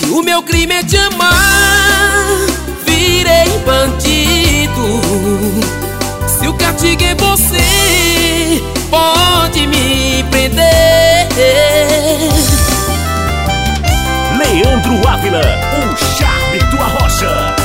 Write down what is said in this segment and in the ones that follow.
Se o meu crime é te amar, virei bandido. Se o castigo é você, pode me prender. Leandro Ávila, o charme do Arrocha.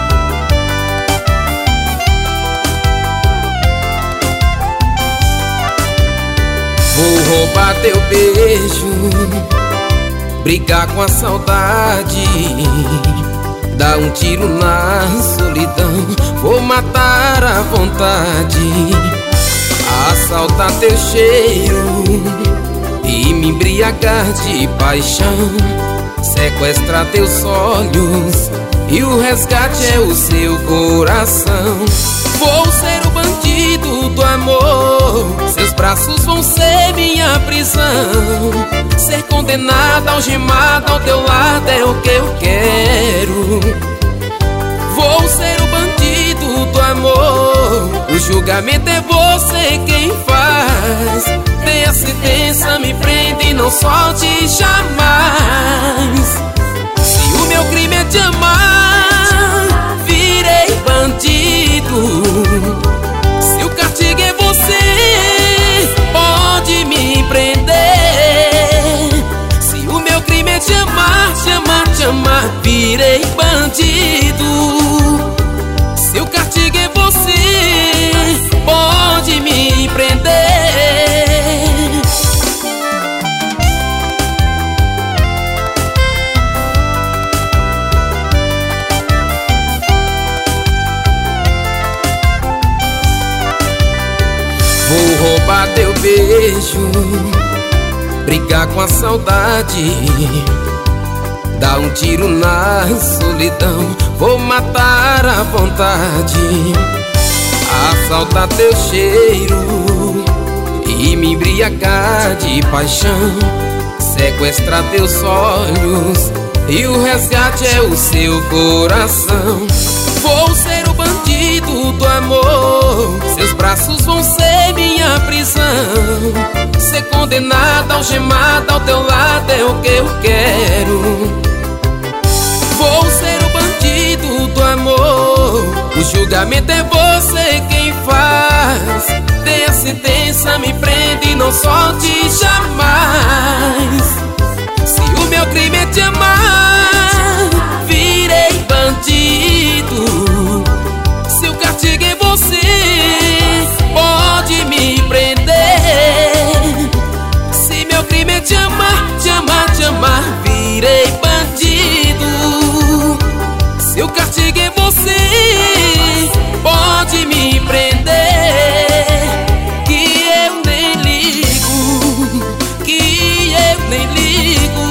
Vou roubar teu beijo, brigar com a saudade, dar um tiro na solidão, vou matar a vontade, assaltar teu cheiro e me embriagar de paixão, sequestrar teus olhos e o resgate é o seu coração. Vou ser o bandido do amor, seus braços vão ser minha prisão. Ser condenado, algemado ao teu lado é o que eu quero. Vou ser o bandido do amor, o julgamento é você quem faz. Dê a sentença, me prende e não solte jamais. Se o meu crime é te amar, virei bandido. Se o castigo é você, pode me prender. Se o meu crime é te amar, te amar, te amar, virei bandido. Se o castigo é você, pode me prender. Vou roubar teu beijo, brigar com a saudade, dar um tiro na solidão, vou matar a vontade, assaltar teu cheiro e me embriagar de paixão, sequestrar teus olhos e o resgate é o seu coração. Vou ser o bandido do amor, seus braços vão ser minha prisão. Ser condenado, algemado ao teu lado é o que eu quero. Vou ser o bandido do amor, o julgamento é você quem faz. Dê a sentença, me prende e não solte jamais. Se o meu crime é te amar, virei bandido. Se o castigo é você, pode me prender. Se meu crime é te amar, te amar, te amar, virei bandido. Se o castigo é você, pode me prender. Que eu nem ligo, que eu nem ligo.